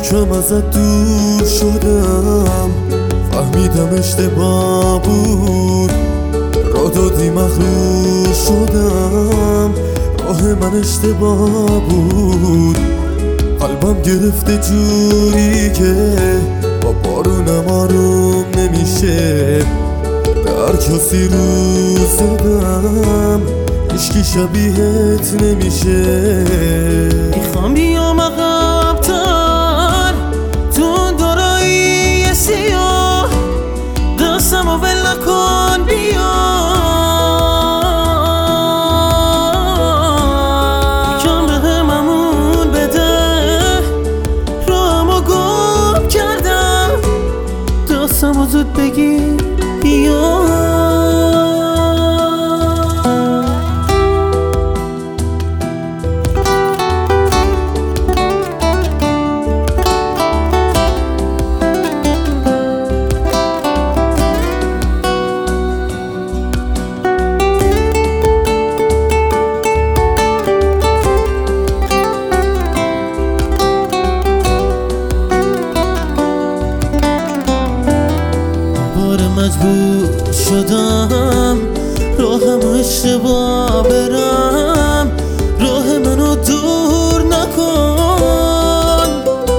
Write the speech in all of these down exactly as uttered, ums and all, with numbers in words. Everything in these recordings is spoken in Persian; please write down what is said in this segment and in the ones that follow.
یکم ازت دور شدم، فهمیدم اشتباه بود، را دادی مغرور شدم، راه من اشتباه بود. قلبم گرفته جوری که با بارونم آروم نمیشه، در کسی روز زدم هیچکی شبیهت نمیشه. میخوام بیام عقب‌تر تو اون دورایی سیاه، دستم و ول نکن بیا، یکم بهم امون بده، راهمو گم کردم، دستمو زود بگیر بیا. مجبور شدم راهم اشتباه برم، راه منو دور نکن،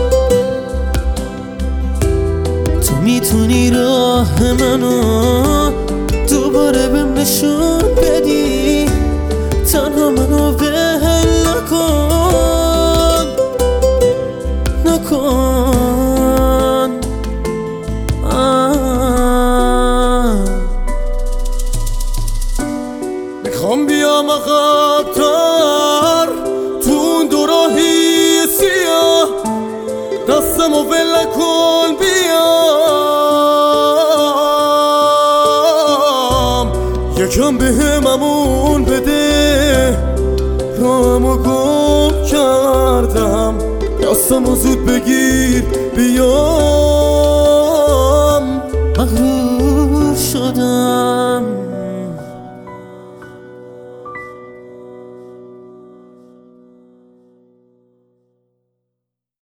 تو میتونی راه منو دوباره بهم نشون بدی، تنها منو ول نکن نکن. میخوام بیام عقب‌تر تو اون دو راهی سیاه، دستم و ول نکن بیام، یکم بهم امون بده، راهمو گم کردم، دستمو زود بگیر بیام. مغرور شدم